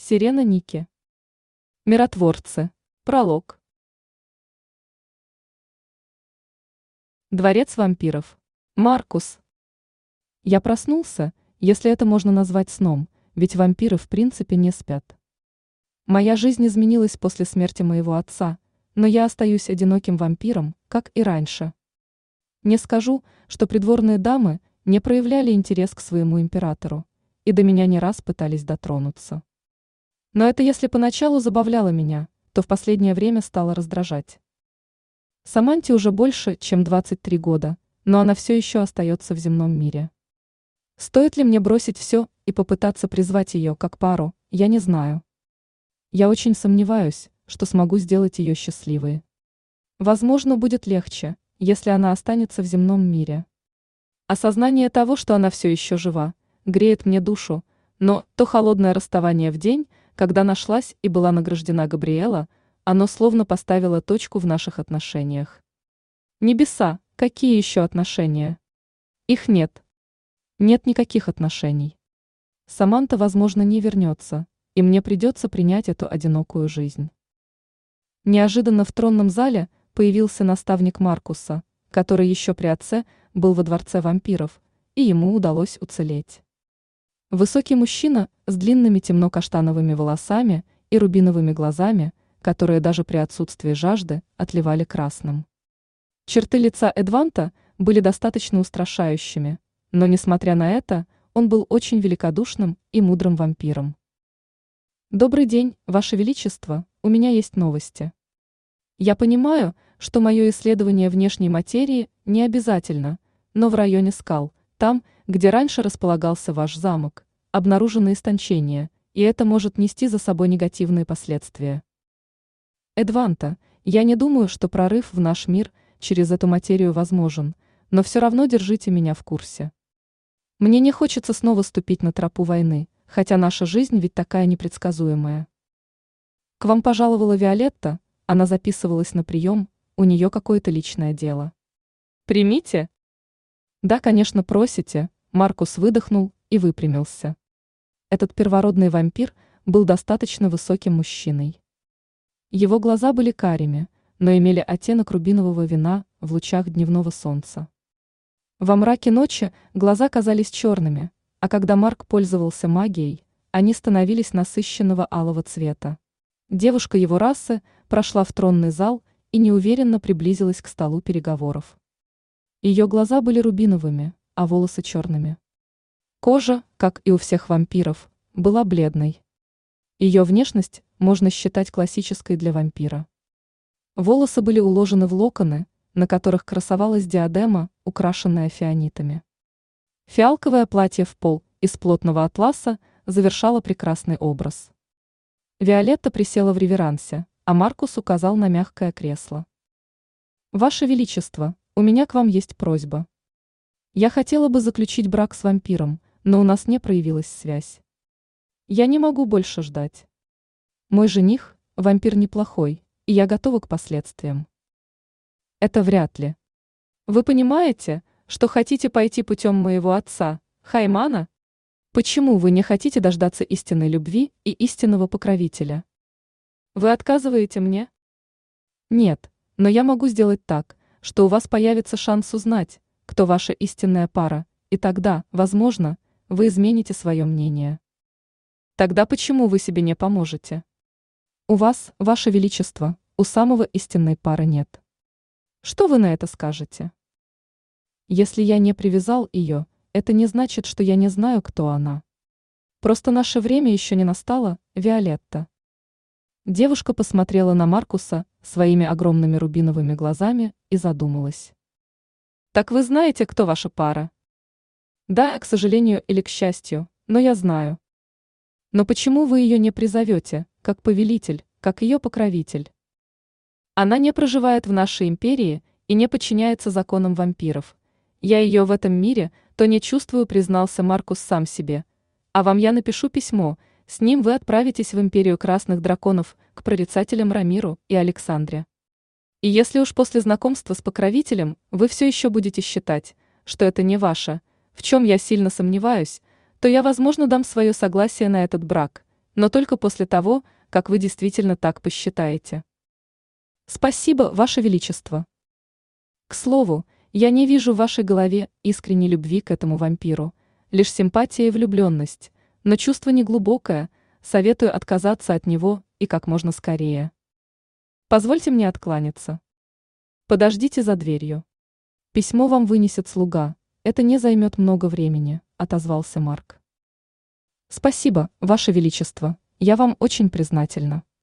Сирена Ники. Миротворцы. Пролог. Дворец вампиров. Маркус. Я проснулся, если это можно назвать сном, ведь вампиры в принципе не спят. Моя жизнь изменилась после смерти моего отца, но я остаюсь одиноким вампиром, как и раньше. Не скажу, что придворные дамы не проявляли интерес к своему императору, и до меня не раз пытались дотронуться. Но это если поначалу забавляло меня, то в последнее время стало раздражать. Саманте уже больше, чем 23 года, но она все еще остается в земном мире. Стоит ли мне бросить все и попытаться призвать ее как пару, я не знаю. Я очень сомневаюсь, что смогу сделать ее счастливой. Возможно, будет легче, если она останется в земном мире. Осознание того, что она все еще жива, греет мне душу, но то холодное расставание в день, когда нашлась и была награждена Габриэла, оно словно поставило точку в наших отношениях. Небеса, какие еще отношения? Их нет. Нет никаких отношений. Саманта, возможно, не вернется, и мне придется принять эту одинокую жизнь. Неожиданно в тронном зале появился наставник Маркуса, который еще при отце был во дворце вампиров, и ему удалось уцелеть. Высокий мужчина с длинными темно-каштановыми волосами и рубиновыми глазами, которые даже при отсутствии жажды отливали красным. Черты лица Эдванта были достаточно устрашающими, но, несмотря на это, он был очень великодушным и мудрым вампиром. «Добрый день, Ваше Величество, у меня есть новости. Я понимаю, что мое исследование внешней материи не обязательно, но в районе скал, там, где раньше располагался ваш замок, обнаружено истончение, и это может нести за собой негативные последствия. Эдванта, я не думаю, что прорыв в наш мир через эту материю возможен, но все равно держите меня в курсе. Мне не хочется снова ступить на тропу войны, хотя наша жизнь ведь такая непредсказуемая. К вам пожаловала Виолетта, она записывалась на прием, у нее какое-то личное дело. Примите? Да, конечно, просите. Маркус выдохнул и выпрямился. Этот первородный вампир был достаточно высоким мужчиной. Его глаза были карими, но имели оттенок рубинового вина в лучах дневного солнца. Во мраке ночи глаза казались черными, а когда Марк пользовался магией, они становились насыщенного алого цвета. Девушка его расы прошла в тронный зал и неуверенно приблизилась к столу переговоров. Ее глаза были рубиновыми, а волосы черными. Кожа, как и у всех вампиров, была бледной. Ее внешность можно считать классической для вампира. Волосы были уложены в локоны, на которых красовалась диадема, украшенная фианитами. Фиалковое платье в пол из плотного атласа завершало прекрасный образ. Виолетта присела в реверансе, а Маркус указал на мягкое кресло. «Ваше Величество, у меня к вам есть просьба. Я хотела бы заключить брак с вампиром, но у нас не проявилась связь. Я не могу больше ждать. Мой жених – вампир неплохой, и я готова к последствиям». Это вряд ли. Вы понимаете, что хотите пойти путем моего отца, Хаймана? Почему вы не хотите дождаться истинной любви и истинного покровителя? Вы отказываете мне? Нет, но я могу сделать так, что у вас появится шанс узнать, кто ваша истинная пара, и тогда, возможно, вы измените свое мнение. Тогда почему вы себе не поможете? У вас, Ваше Величество, у самого истинной пары нет. Что вы на это скажете? Если я не привязал ее, это не значит, что я не знаю, кто она. Просто наше время еще не настало, Виолетта. Девушка посмотрела на Маркуса своими огромными рубиновыми глазами и задумалась. Так вы знаете, кто ваша пара? Да, к сожалению или к счастью, но я знаю. Но почему вы ее не призовете, как повелитель, как ее покровитель? Она не проживает в нашей империи и не подчиняется законам вампиров. Я ее в этом мире то не чувствую, признался Маркус сам себе. А вам я напишу письмо, с ним вы отправитесь в империю красных драконов к прорицателям Рамиру и Александре. И если уж после знакомства с покровителем вы все еще будете считать, что это не ваше, в чем я сильно сомневаюсь, то я, возможно, дам свое согласие на этот брак, но только после того, как вы действительно так посчитаете. Спасибо, Ваше Величество. К слову, я не вижу в вашей голове искренней любви к этому вампиру, лишь симпатия и влюбленность, но чувство неглубокое, советую отказаться от него и как можно скорее. Позвольте мне откланяться. Подождите за дверью. Письмо вам вынесет слуга, это не займет много времени, отозвался Марк. Спасибо, Ваше Величество, я вам очень признательна.